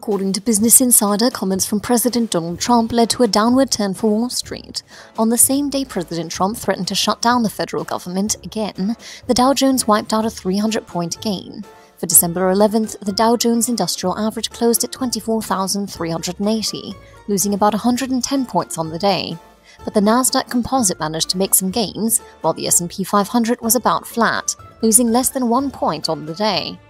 According to Business Insider, comments from President Donald Trump led to a downward turn for Wall Street. On the same day President Trump threatened to shut down the federal government again, the Dow Jones wiped out a 300-point gain. For December 11th, the Dow Jones Industrial Average closed at 24,380, losing about 110 points on the day. But the Nasdaq Composite managed to make some gains, while the S&P 500 was about flat, losing less than 1 point on the day.